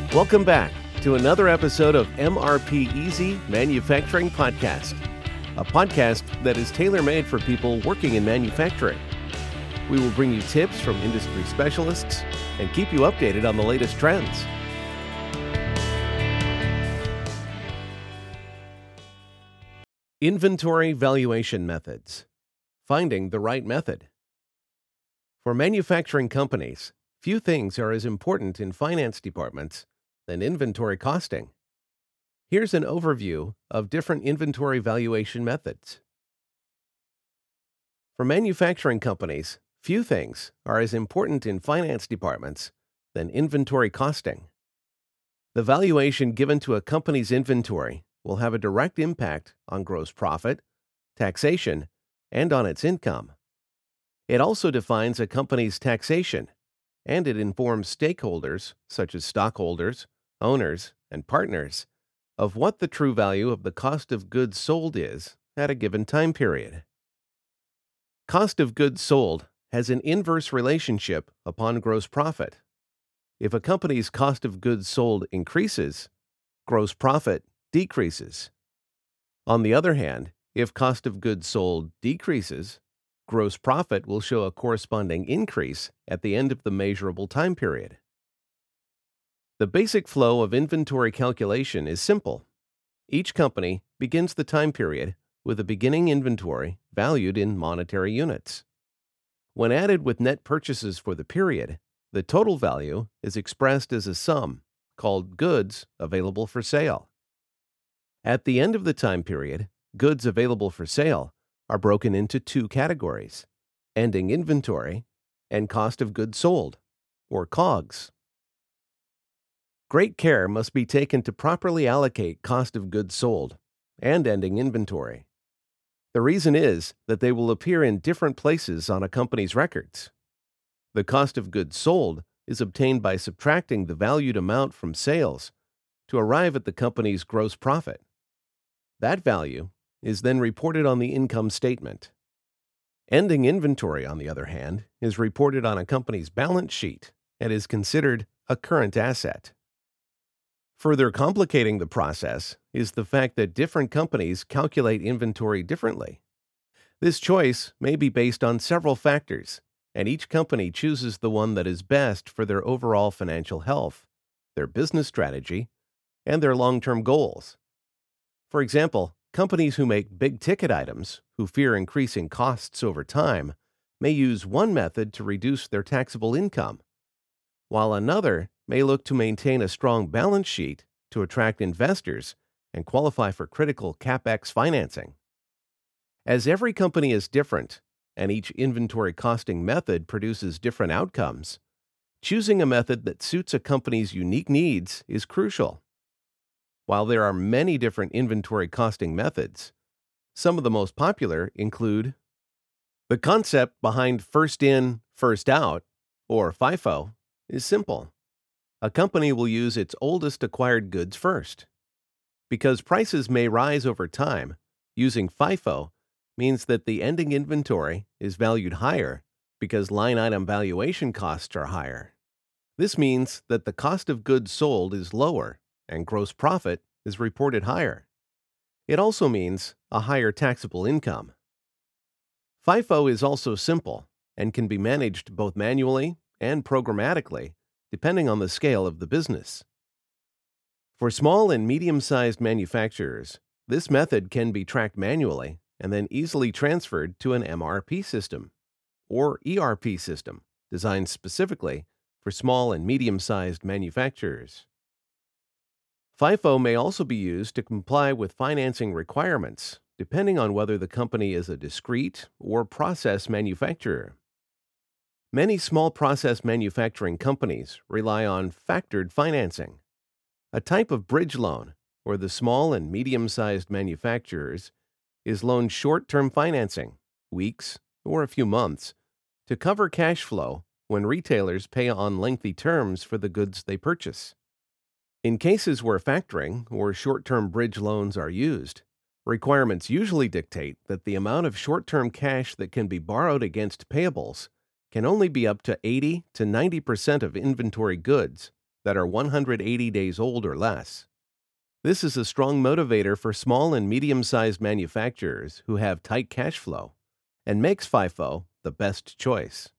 Welcome back to another episode of MRP Easy Manufacturing Podcast, a podcast that is tailor-made for people working in manufacturing. We will bring you tips from industry specialists and keep you updated on the latest trends. Inventory valuation methods. Finding the right method. For manufacturing companies, few things are as important in finance departments than inventory costing. Here's an overview of different inventory valuation methods. For manufacturing companies, few things are as important in finance departments than inventory costing. The valuation given to a company's inventory will have a direct impact on gross profit, taxation, and on its income. It also defines a company's taxation, and it informs stakeholders, such as stockholders, owners, and partners, of what the true value of the cost of goods sold is at a given time period. Cost of goods sold has an inverse relationship upon gross profit. If a company's cost of goods sold increases, gross profit decreases. On the other hand, if cost of goods sold decreases, gross profit will show a corresponding increase at the end of the measurable time period. The basic flow of inventory calculation is simple. Each company begins the time period with a beginning inventory valued in monetary units. When added with net purchases for the period, the total value is expressed as a sum called goods available for sale. At the end of the time period, goods available for sale are broken into two categories: ending inventory and cost of goods sold, or COGS. Great care must be taken to properly allocate cost of goods sold and ending inventory. The reason is that they will appear in different places on a company's records. The cost of goods sold is obtained by subtracting the valued amount from sales to arrive at the company's gross profit. That value is then reported on the income statement. Ending inventory, on the other hand, is reported on a company's balance sheet and is considered a current asset. Further complicating the process is the fact that different companies calculate inventory differently. This choice may be based on several factors, and each company chooses the one that is best for their overall financial health, their business strategy, and their long-term goals. For example, companies who make big-ticket items, who fear increasing costs over time, may use one method to reduce their taxable income, while another may look to maintain a strong balance sheet to attract investors and qualify for critical CapEx financing. As every company is different, and each inventory costing method produces different outcomes, choosing a method that suits a company's unique needs is crucial. While there are many different inventory costing methods, some of the most popular include: the concept behind first in, first out, or FIFO, is simple. A company will use its oldest acquired goods first. Because prices may rise over time, using FIFO means that the ending inventory is valued higher because line item valuation costs are higher. This means that the cost of goods sold is lower and gross profit is reported higher. It also means a higher taxable income. FIFO is also simple and can be managed both manually and programmatically, depending on the scale of the business. For small and medium-sized manufacturers, this method can be tracked manually and then easily transferred to an MRP system or ERP system designed specifically for small and medium-sized manufacturers. FIFO may also be used to comply with financing requirements, depending on whether the company is a discrete or process manufacturer. Many small process manufacturing companies rely on factored financing, a type of bridge loan where the small and medium-sized manufacturers is loaned short-term financing, weeks or a few months, to cover cash flow when retailers pay on lengthy terms for the goods they purchase. In cases where factoring or short-term bridge loans are used, requirements usually dictate that the amount of short-term cash that can be borrowed against payables can only be up to 80 to 90% of inventory goods that are 180 days old or less. This is a strong motivator for small and medium-sized manufacturers who have tight cash flow and makes FIFO the best choice.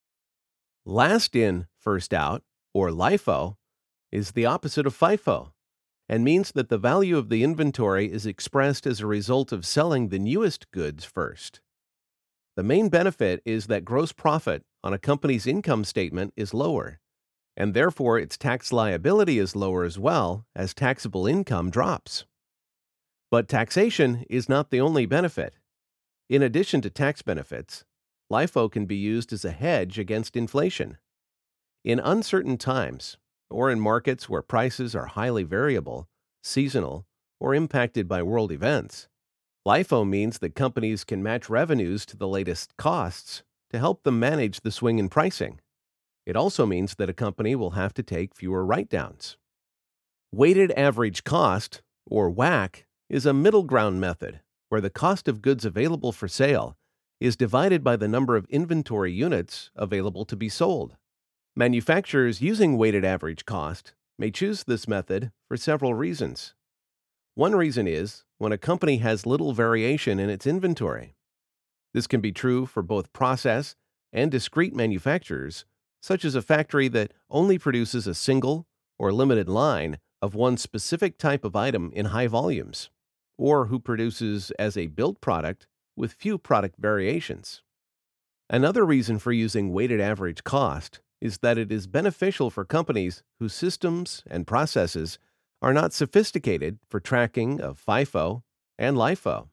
Last in, first out, or LIFO, is the opposite of FIFO and means that the value of the inventory is expressed as a result of selling the newest goods first. The main benefit is that gross profit on a company's income statement is lower, and therefore its tax liability is lower as well as taxable income drops. But taxation is not the only benefit. In addition to tax benefits, LIFO can be used as a hedge against inflation. In uncertain times, or in markets where prices are highly variable, seasonal, or impacted by world events, LIFO means that companies can match revenues to the latest costs to help them manage the swing in pricing. It also means that a company will have to take fewer write-downs. Weighted average cost, or WACC, is a middle ground method where the cost of goods available for sale is divided by the number of inventory units available to be sold. Manufacturers using weighted average cost may choose this method for several reasons. One reason is when a company has little variation in its inventory. This can be true for both process and discrete manufacturers, such as a factory that only produces a single or limited line of one specific type of item in high volumes, or who produces as a built product with few product variations. Another reason for using weighted average cost is that it is beneficial for companies whose systems and processes are not sophisticated for tracking of FIFO and LIFO.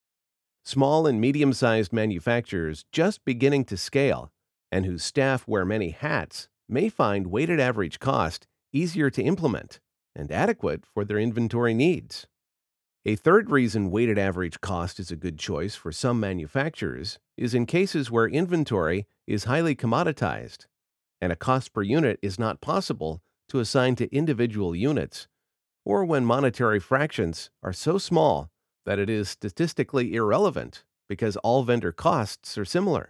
Small and medium-sized manufacturers just beginning to scale and whose staff wear many hats may find weighted average cost easier to implement and adequate for their inventory needs. A third reason weighted average cost is a good choice for some manufacturers is in cases where inventory is highly commoditized and a cost per unit is not possible to assign to individual units, or when monetary fractions are so small that it is statistically irrelevant because all vendor costs are similar.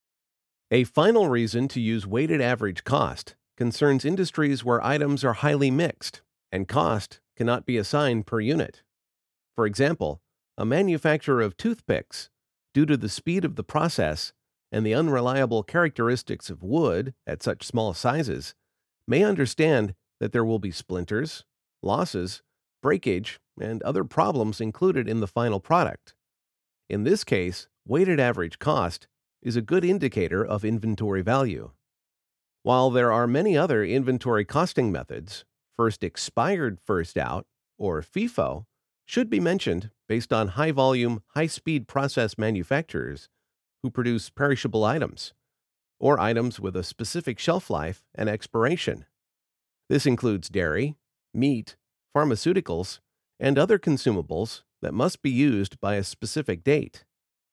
A final reason to use weighted average cost concerns industries where items are highly mixed and cost cannot be assigned per unit. For example, a manufacturer of toothpicks, due to the speed of the process and the unreliable characteristics of wood at such small sizes, may understand that there will be splinters, losses, breakage, and other problems included in the final product. In this case, weighted average cost is a good indicator of inventory value. While there are many other inventory costing methods, first expired, first out, or FIFO, should be mentioned based on high-volume, high-speed process manufacturers who produce perishable items, or items with a specific shelf life and expiration. This includes dairy, meat, pharmaceuticals, and other consumables that must be used by a specific date.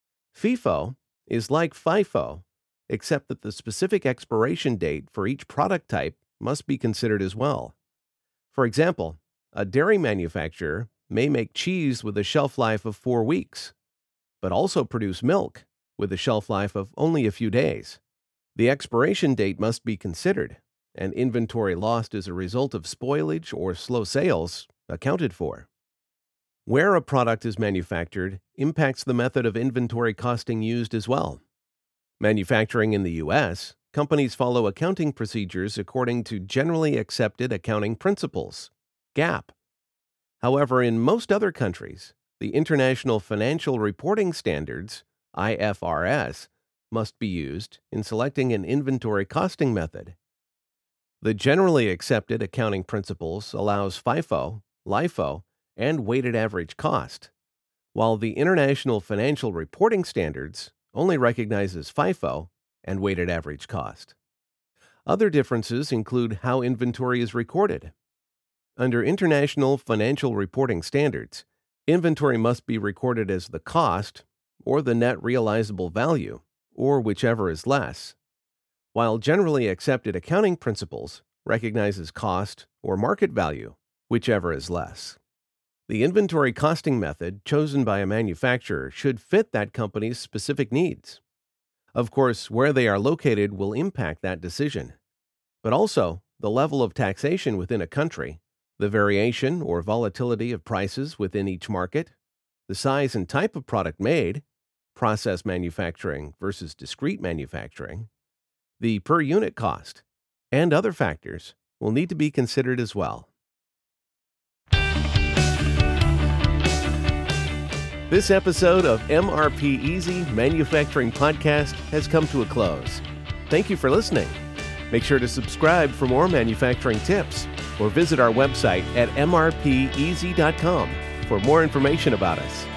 FIFO is like FIFO, except that the specific expiration date for each product type must be considered as well. For example, a dairy manufacturer may make cheese with a shelf life of 4 weeks, but also produce milk with a shelf life of only a few days. The expiration date must be considered, and inventory lost as a result of spoilage or slow sales accounted for. Where a product is manufactured impacts the method of inventory costing used as well. Manufacturing in the U.S., companies follow accounting procedures according to Generally Accepted Accounting Principles, GAAP. However, in most other countries, the International Financial Reporting Standards, IFRS, must be used in selecting an inventory costing method. The Generally Accepted Accounting Principles allows FIFO, LIFO, and weighted average cost, while the International Financial Reporting Standards only recognizes FIFO and weighted average cost. Other differences include how inventory is recorded. Under International Financial Reporting Standards, inventory must be recorded as the cost or the net realizable value, or whichever is less, while Generally Accepted Accounting Principles recognizes cost or market value, whichever is less. The inventory costing method chosen by a manufacturer should fit that company's specific needs. Of course, where they are located will impact that decision, but also the level of taxation within a country, the variation or volatility of prices within each market, the size and type of product made, process manufacturing versus discrete manufacturing, the per unit cost, and other factors will need to be considered as well. This episode of MRP Easy Manufacturing Podcast has come to a close. Thank you for listening. Make sure to subscribe for more manufacturing tips or visit our website at mrpeasy.com for more information about us.